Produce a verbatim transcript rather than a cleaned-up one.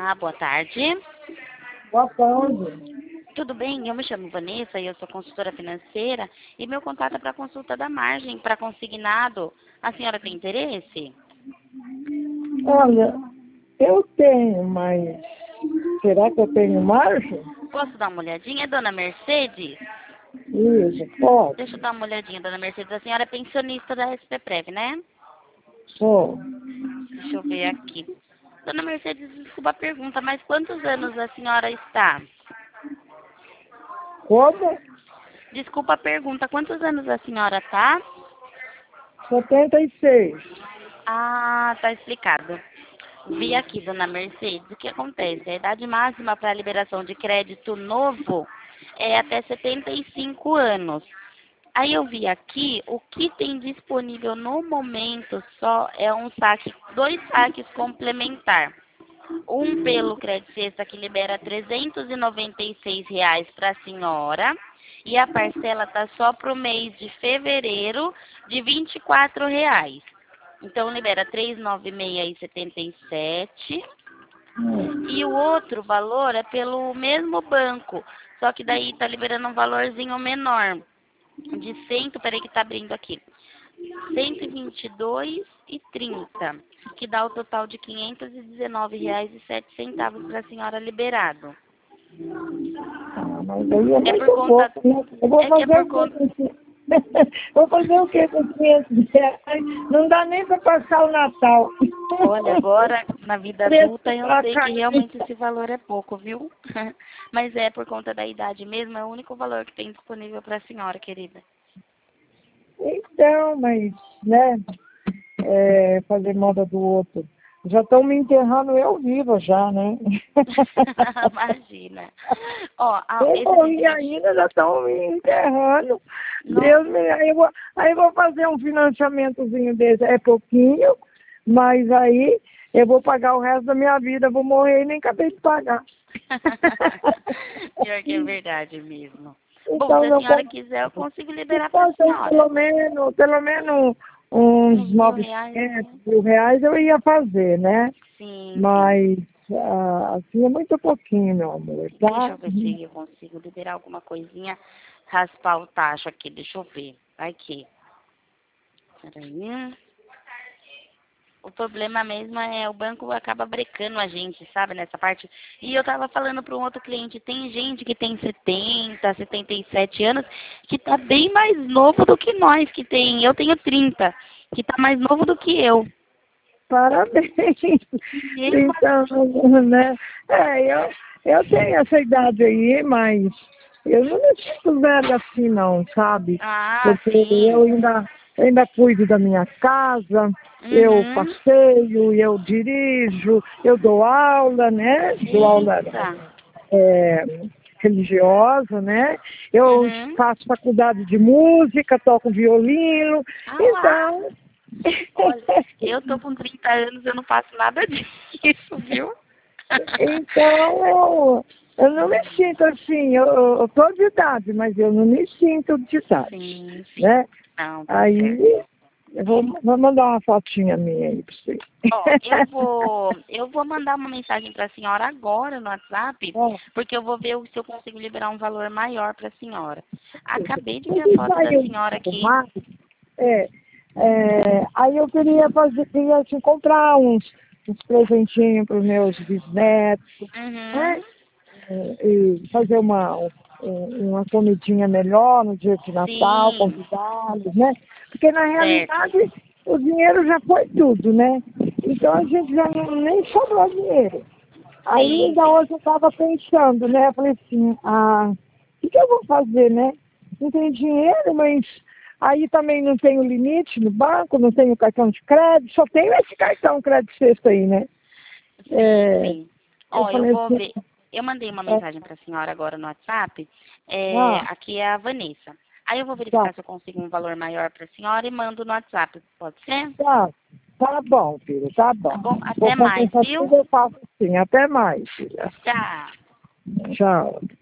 Olá, boa tarde. Boa tarde. Tudo bem? Eu me chamo Vanessa e eu sou consultora financeira e meu contato é para consulta da margem para consignado. A senhora tem interesse? Olha, eu tenho, mas será que eu tenho margem? Posso dar uma olhadinha, dona Mercedes? Isso, pode. Deixa eu dar uma olhadinha, dona Mercedes. A senhora é pensionista da S P Prev, né? Sou. Deixa eu ver aqui. Dona Mercedes, desculpa a pergunta, mas quantos anos a senhora está? Como? Desculpa a pergunta, quantos anos a senhora está? setenta e seis. Ah, tá explicado. Vi aqui, dona Mercedes, o que acontece? A idade máxima para a liberação de crédito novo é até setenta e cinco anos. Aí eu vi aqui, o que tem disponível no momento só é um saque, dois saques complementar. Um pelo Crédito Sexta que libera trezentos e noventa e seis reais para a senhora e a parcela tá só para o mês de fevereiro de vinte e quatro reais. Então libera trezentos e noventa e seis reais e setenta e sete. E o outro valor é pelo mesmo banco, só que daí tá liberando um valorzinho menor de cem, peraí que tá abrindo aqui. cento e vinte e dois reais e trinta, que dá o total de quinhentos e dezenove reais e sete centavos para a senhora liberado. Ah, mas aí é É muito por conta pouco, né? Eu vou é que é fazer por o conta quê? Vou fazer o quê com quinhentos reais? Não dá nem para passar o Natal. Olha, agora na vida Preço adulta eu pra sei que carne. realmente esse valor é pouco, viu? Mas é por conta da idade mesmo, é o único valor que tem disponível para a senhora, querida. Então, mas, né, é, fazer moda do outro. Já estão me enterrando eu viva já, né? Imagina. Ó, a- Eu esse morri de ainda, já estão me enterrando. Nossa, Deus me... Aí eu, vou, aí eu vou fazer um financiamentozinho desse. É pouquinho, mas aí eu vou pagar o resto da minha vida. Vou morrer e nem acabei de pagar. pior que é verdade mesmo. Bom, Então, se a eu, senhora con- quiser, eu consigo se liberar para a fosse pelo senhora. menos, pelo menos uns Uns mil reais, novecentos, né? mil reais eu ia fazer, né? Sim, sim. Mas, ah, assim, é muito pouquinho, meu amor, Deixa tá? eu ver se eu consigo liberar alguma coisinha, raspar o tacho aqui, deixa eu ver. Vai que. Peraí. O problema mesmo é o banco acaba brecando a gente, sabe, nessa parte. E eu tava falando para um outro cliente, tem gente que tem setenta, setenta e sete anos, que tá bem mais novo do que nós, que tem, eu tenho trinta, que tá mais novo do que eu. Parabéns. Mesmo Então, né? É, eu, eu tenho essa idade aí, mas eu não me sinto velha assim não, sabe? Ah, Porque eu sim. ainda, eu ainda cuido da minha casa, eu Uhum. passeio, eu dirijo, eu dou aula, né? Dou aula Eita. é, religiosa, né? Eu Uhum. faço faculdade de música, toco violino, Ah lá. então Olha, eu tô com trinta anos, eu não faço nada disso, viu? Então, eu, eu não me sinto assim, eu, eu tô de idade, mas eu não me sinto de idade, Sim, sim. né? Não, tá certo. Aí, eu vou, vou mandar uma fotinha minha aí pra você. Ó, eu vou, eu vou mandar uma mensagem para a senhora agora no WhatsApp, Ó, porque eu vou ver se eu consigo liberar um valor maior para a senhora. Acabei de ver a ele foto da saiu senhora aqui. arrumado, é, é, aí eu queria fazer, queria assim, comprar uns, uns presentinhos para os meus bisnetos, né? Uhum. E fazer uma, um- uma comidinha melhor no dia de Natal, Sim, convidá-los, né? Porque na certo. realidade o dinheiro já foi tudo, né? Então a gente já não, nem sobrou dinheiro. Aí Sim, ainda sim. hoje eu estava pensando, né? Eu falei assim, ah, o que, que eu vou fazer, né? Não tenho dinheiro, mas aí também não tenho limite no banco, não tenho cartão de crédito, só tenho esse cartão crédito sexto aí, né? Sim, É, sim. eu Ó, eu falei vou assim, ver. Eu mandei uma é, mensagem para a senhora agora no WhatsApp. É, ah, aqui é a Vanessa. Aí eu vou tá. verificar se eu consigo um valor maior para a senhora e mando no WhatsApp. Pode ser? Tá, tá bom, filho, tá Tá bom. bom? Vou Até fazer mais, essa viu? tudo, eu faço assim. Até mais, filha. Tchau. Tchau.